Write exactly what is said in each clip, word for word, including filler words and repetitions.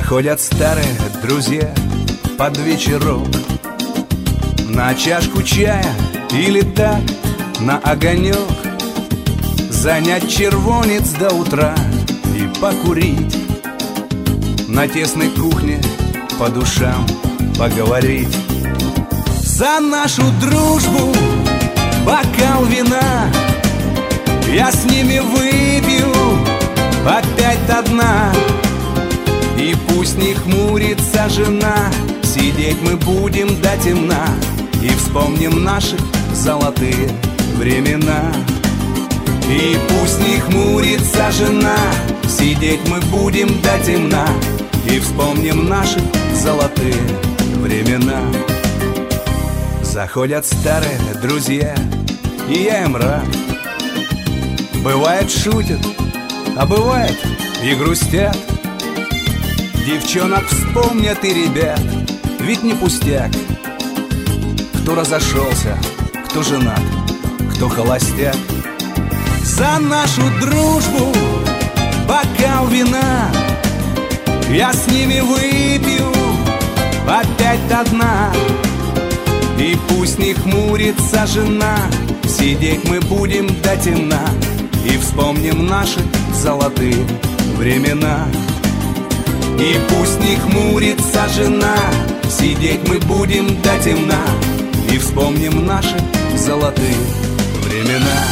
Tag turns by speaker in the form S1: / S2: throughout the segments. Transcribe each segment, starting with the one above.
S1: Заходят старые друзья под вечерок на чашку чая или так на огонек, занять червонец до утра и покурить, на тесной кухне по душам поговорить. За нашу дружбу бокал вина я с ними выпью опять до дна. И пусть не хмурится жена, сидеть мы будем до темна и вспомним наши золотые времена. И пусть не хмурится жена, сидеть мы будем до темна и вспомним наши золотые времена. Заходят старые друзья, и я им рад. Бывает шутят, а бывает и грустят. Девчонок вспомнят и ребят, ведь не пустяк. Кто разошелся, кто женат, кто холостяк. За нашу дружбу бокал вина я с ними выпью опять до дна. И пусть не хмурится жена, сидеть мы будем до темна и вспомним наши золотые времена. И пусть не хмурится жена, сидеть мы будем до темна и вспомним наши золотые времена.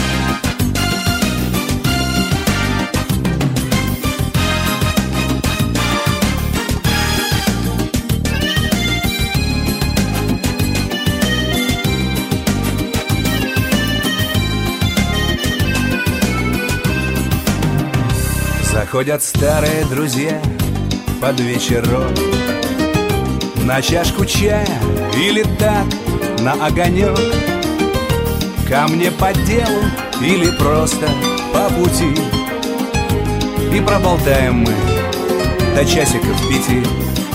S1: Заходят старые друзья под вечерок на чашку чая или так на огонек, ко мне по делу или просто по пути. И проболтаем мы до часиков пяти.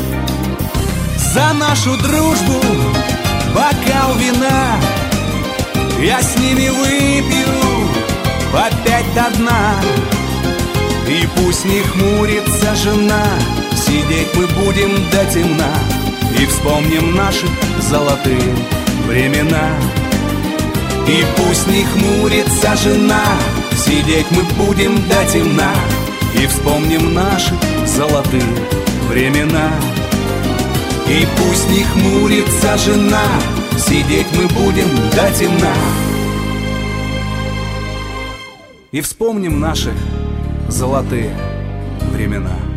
S1: За нашу дружбу бокал вина я с ними выпью опять до дна. И пусть не хмурится жена, сидеть мы будем до темна и вспомним наши золотые времена. И пусть не хмурится жена, сидеть мы будем до темна и вспомним наши золотые времена. И пусть не хмурится жена, сидеть мы будем до темна и вспомним наши золотые времена.